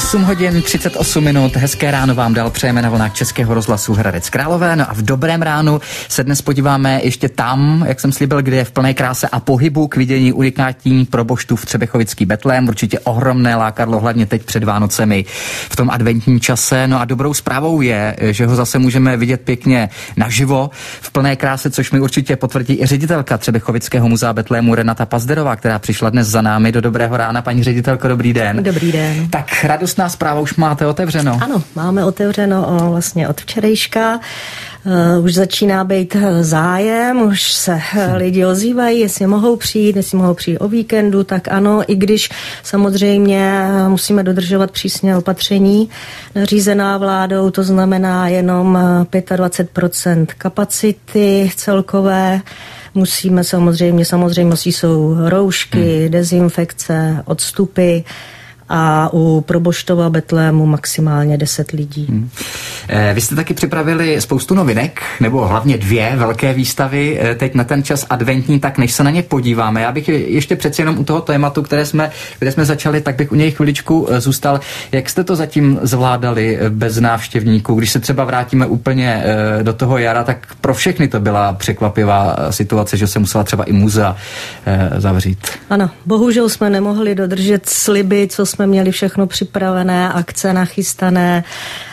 8 hodin 38 minut, hezké ráno vám dal přejeme na vlnách Českého rozhlasu Hradec Králové. No a v dobrém ránu se dnes podíváme ještě tam, jak jsem slíbil, kde je v plné kráse a pohybu k vidění unikátní proboštův Třebechovický betlém. Určitě ohromné lákadlo, hlavně teď před Vánocemi v tom adventním čase. No a dobrou zprávou je, že ho zase můžeme vidět pěkně naživo v plné kráse, což mi určitě potvrdí i ředitelka Třebechovického muzea betlému Renata Pazderová, která přišla dnes za námi do dobrého rána. Paní ředitelko, dobrý den. Dobrý den. Tak radostná zpráva, už máte otevřeno. Ano, máme otevřeno vlastně od včerejška. Už začíná být zájem, už se lidi ozývají, jestli mohou přijít o víkendu, tak ano, i když samozřejmě musíme dodržovat přísně opatření nařízená vládou, to znamená jenom 25% kapacity celkové. Musíme samozřejmostí jsou roušky, dezinfekce, odstupy, a u proboštova betlému maximálně 10 lidí. Vy jste taky připravili spoustu novinek, nebo hlavně 2 velké výstavy teď na ten čas adventní, tak než se na ně podíváme. Já bych ještě přeci jenom u toho tématu, které jsme začali, tak bych u něj chviličku zůstal. Jak jste to zatím zvládali bez návštěvníků? Když se třeba vrátíme úplně do toho jara, tak pro všechny to byla překvapivá situace, že se musela třeba i muzea zavřít. Ano, bohužel jsme nemohli dodržet sliby, co jsme měli všechno připravené, akce nachystané,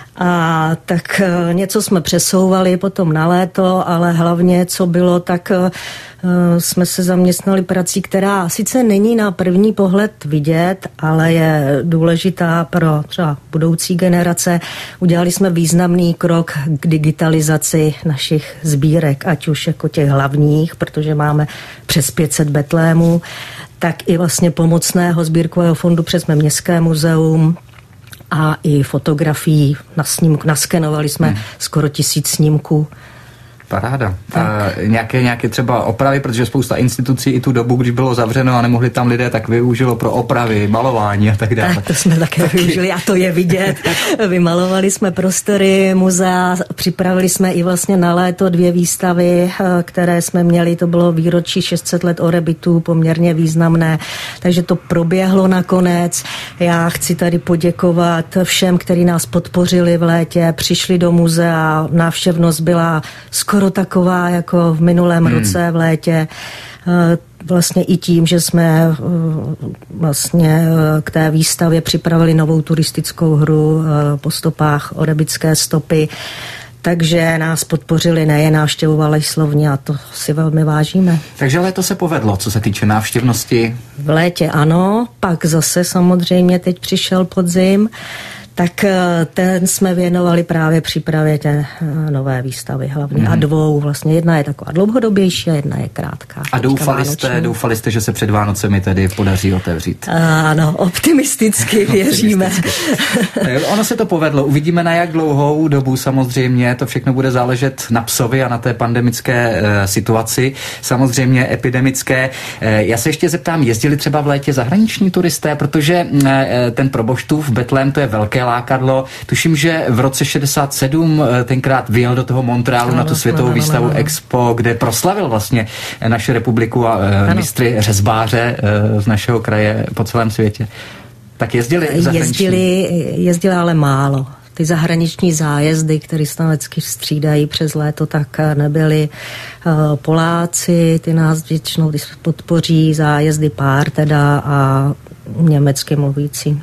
a tak něco jsme přesouvali potom na léto, ale hlavně, co bylo, tak jsme se zaměstnali prací, která sice není na první pohled vidět, ale je důležitá pro třeba budoucí generace. Udělali jsme významný krok k digitalizaci našich sbírek, ať už jako těch hlavních, protože máme přes 500 betlémů, tak i vlastně pomocného sbírkového fondu přes Městské muzeum a i fotografií naskenovali jsme skoro 1000 snímků. Paráda. Nějaké třeba opravy, protože spousta institucí i tu dobu, když bylo zavřeno a nemohli tam lidé, tak využilo pro opravy, malování a tak dále. Tak to jsme také využili a to je vidět. Vymalovali jsme prostory muzea, připravili jsme i vlastně na léto 2 výstavy, které jsme měli, to bylo výročí 600 let Orebitu, poměrně významné, takže to proběhlo nakonec. Já chci tady poděkovat všem, kteří nás podpořili v létě, přišli do muzea, návštěvnost byla skoro taková jako v minulém roce v létě. Vlastně i tím, že jsme vlastně k té výstavě připravili novou turistickou hru po stopách Orebické stopy. Takže nás podpořili, nejen návštěvovali slovně a to si velmi vážíme. Takže léto se povedlo, co se týče návštěvnosti? V létě ano, pak zase samozřejmě teď přišel podzim, tak ten jsme věnovali právě přípravě té nové výstavy hlavně. A 2 vlastně. Jedna je taková dlouhodobější a jedna je krátká. A doufali jste, že se před Vánocemi tedy podaří otevřít? Ano, optimisticky věříme. Ono se to povedlo. Uvidíme na jak dlouhou dobu samozřejmě. To všechno bude záležet na psovi a na té pandemické situaci. Samozřejmě epidemické. Já se ještě zeptám, jezdili třeba v létě zahraniční turisté, protože ten proboštův betlém, to je velké lákadlo. Tuším, že v roce 67 tenkrát vyjel do toho Montrealu na tu světovou výstavu Expo, kde proslavil vlastně naši republiku a mistry řezbáře z našeho kraje po celém světě. Tak jezdili zahraniční? Jezdili, ale málo. Ty zahraniční zájezdy, které se tam vždycky střídají přes léto, tak nebyly. Poláci, ty nás většinou podpoří, zájezdy pár teda a německy mluvící.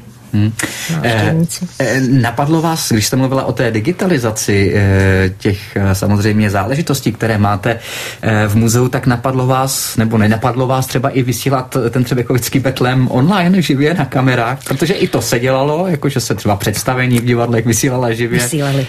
Napadlo vás, když jste mluvila o té digitalizaci těch samozřejmě záležitostí, které máte v muzeu, tak napadlo vás, nebo nenapadlo vás třeba i vysílat ten Třebechovický betlém online živě na kamerách, protože i to se dělalo, jakože se třeba představení v divadlech vysílala živě.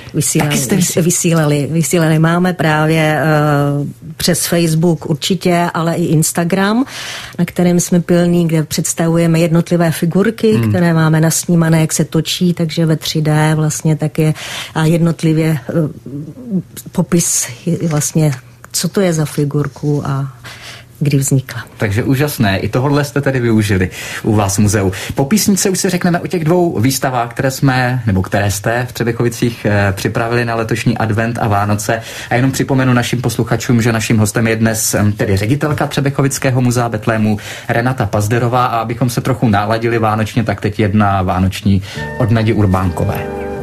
Vysílali. Máme právě přes Facebook určitě, ale i Instagram, na kterém jsme pilní, kde představujeme jednotlivé figurky, které máme nasnímané, jak se točí, takže ve 3D vlastně taky a jednotlivě popis vlastně, co to je za figurku a kdy vznikla. Takže úžasné. I tohle jste tedy využili u vás v muzeu. Po písničce už si řekneme o těch 2 výstavách, které jste v Třebechovicích připravili na letošní advent a Vánoce. A jenom připomenu našim posluchačům, že naším hostem je dnes tedy ředitelka Třebechovického muzea Betlému Renata Pazderová, a abychom se trochu naladili vánočně, tak teď jedna vánoční od Nadi Urbánkové.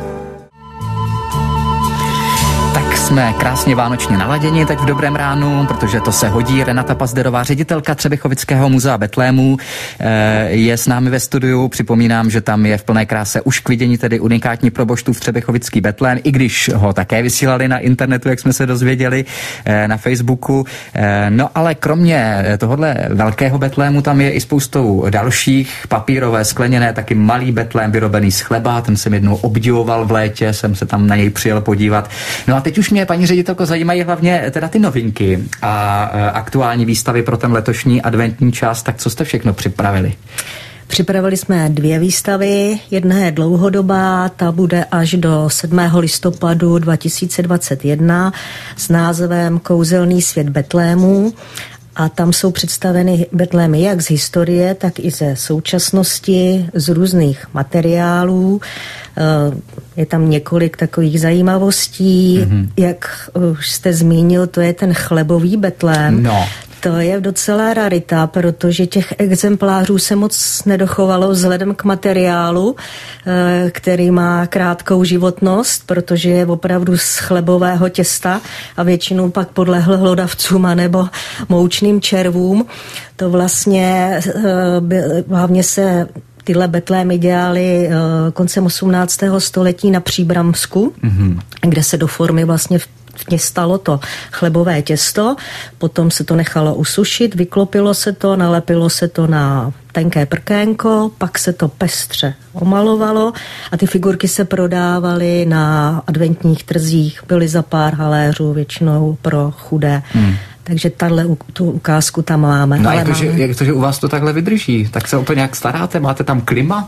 Jsme krásně vánočně naladěni teď v dobrém ránu, protože to se hodí. Renata Pazderová, ředitelka Třebechovického muzea Betlému, je s námi ve studiu. Připomínám, že tam je v plné kráse už k vidění tedy unikátní proboštův Třebechovický Betlém, i když ho také vysílali na internetu, jak jsme se dozvěděli, na Facebooku. No ale kromě tohohle velkého Betlému tam je i spoustou dalších, papírové, skleněné, taky malý Betlém vyrobený z chleba, ten jsem jednou obdivoval v létě, jsem se tam na něj přijel podívat. No a teď už mě, paní ředitelko, zajímají hlavně teda ty novinky a aktuální výstavy pro ten letošní adventní čas. Tak co jste všechno připravili? Připravili jsme 2 výstavy. Jedna je dlouhodobá, ta bude až do 7. listopadu 2021 s názvem Kouzelný svět Betlému. A tam jsou představeny betlémy jak z historie, tak i ze současnosti, z různých materiálů. Je tam několik takových zajímavostí. Jak už jste zmínil, to je ten chlebový betlém. No. To je docela rarita, protože těch exemplářů se moc nedochovalo vzhledem k materiálu, který má krátkou životnost, protože je opravdu z chlebového těsta a většinou pak podlehl hlodavcům anebo moučným červům. To vlastně hlavně se tyhle betlémy dělaly koncem 18. století na Příbramsku, kde se do formy vlastně vtěstalo to chlebové těsto, potom se to nechalo usušit, vyklopilo se to, nalepilo se to na tenké prkénko, pak se to pestře omalovalo a ty figurky se prodávaly na adventních trzích, byly za pár haléřů, většinou pro chudé. Takže tu ukázku tam máme. No ale jak to, že u vás to takhle vydrží? Tak se o to nějak staráte? Máte tam klima?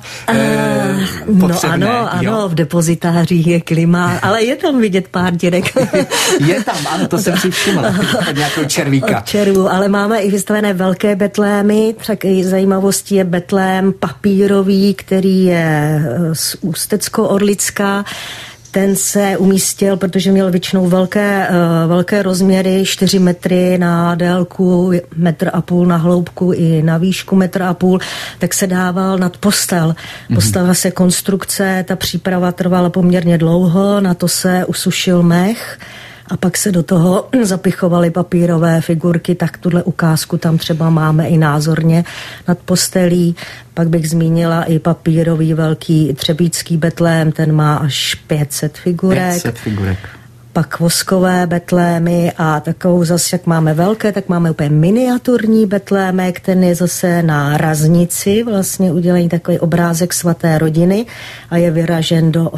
Potřebné, ano, v depozitářích je klima, ale je tam vidět pár děrek. Je tam, ano, to jsem si všimla. Nějakého červíka. Červů, ale máme i vystavené velké betlémy. Tak i zajímavostí je betlém papírový, který je z Ústecko-Orlicka. Ten se umístil, protože měl většinou velké rozměry, 4 metry na délku, 1,5 metru na hloubku i na výšku 1,5 metru, tak se dával nad postel. Postala se konstrukce, ta příprava trvala poměrně dlouho, na to se usušil mech a pak se do toho zapichovaly papírové figurky, tak tuhle ukázku tam třeba máme i názorně nad postelí. Pak bych zmínila i papírový velký třebíčský betlém, ten má až 500 figurek. 500 figurek. Pak voskové betlémy a takovou zase, jak máme velké, tak máme úplně miniaturní betlémek, ten je zase na raznici, vlastně udělaný takový obrázek svaté rodiny a je vyražen do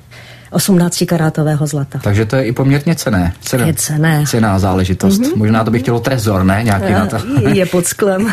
18karátového zlata. Takže to je i poměrně cenné. Je cenné. Cenná záležitost. Možná to by chtělo trezor, ne? Nějaký na to. Je pod sklem.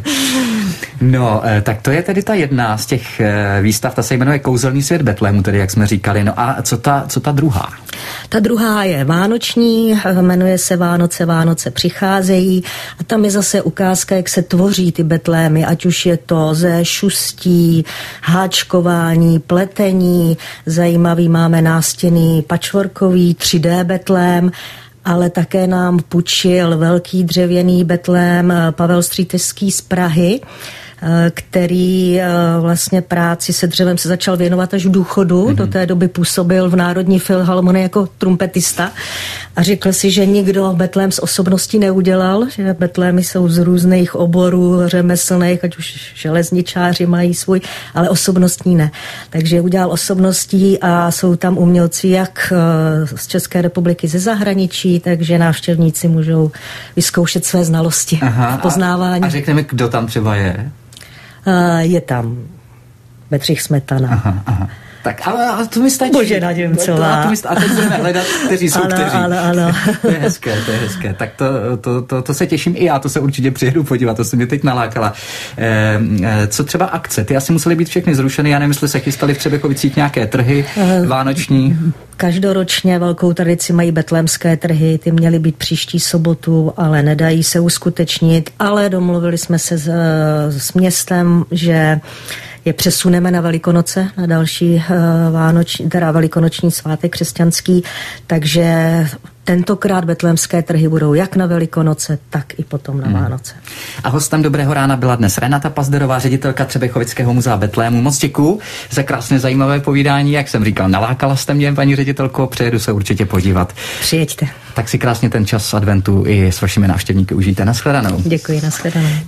No, tak to je tedy ta jedna z těch výstav, ta se jmenuje Kouzelný svět Betlému, tedy jak jsme říkali. No a co ta druhá? Ta druhá je vánoční, jmenuje se Vánoce přicházejí a tam je zase ukázka, jak se tvoří ty betlémy, ať už je to ze šustí, háčkování, pletení, zajímavý máme nástěnný patchworkový 3D betlém, ale také nám půjčil velký dřevěný betlém Pavel Střítežský z Prahy, který vlastně práci se dřevem se začal věnovat až v důchodu. Do té doby působil v Národní filharmonii jako trumpetista a řekl si, že nikdo betlém z osobností neudělal, že betlémy jsou z různých oborů řemeslných, ať už železničáři mají svůj, ale osobnostní ne. Takže udělal osobností a jsou tam umělci jak z České republiky, ze zahraničí, takže návštěvníci můžou vyzkoušet své znalosti v poznávání. A řekneme, kdo tam třeba je? Je tam Bedřich Smetana. Tak, ale to mi stačí. Božena Němcová. A teď budeme hledat, kteří jsou kteří. Ano. To je hezké. Tak to se těším i já, to se určitě přijedu podívat, to se mě teď nalákala. Co třeba akce? Ty asi musely být všechny zrušeny, já nevím, jestli se chystaly v Třebechovicích nějaké trhy vánoční. Každoročně velkou tradici mají betlémské trhy, ty měly být příští sobotu, ale nedají se uskutečnit, ale domluvili jsme se s městem, že je přesuneme na Velikonoce, na další velikonoční svátek křesťanský, takže tentokrát betlémské trhy budou jak na Velikonoce, tak i potom na Vánoce. A hostem Dobrého rána byla dnes Renata Pazderová, ředitelka Třebechovického muzea Betlému. Moc děkuju za krásné zajímavé povídání. Jak jsem říkal, nalákala jste mě, paní ředitelko, přijedu se určitě podívat. Přijeďte. Tak si krásně ten čas adventu i s vašimi návštěvníky užijte. Nashledanou. Děkuji, nashledanou.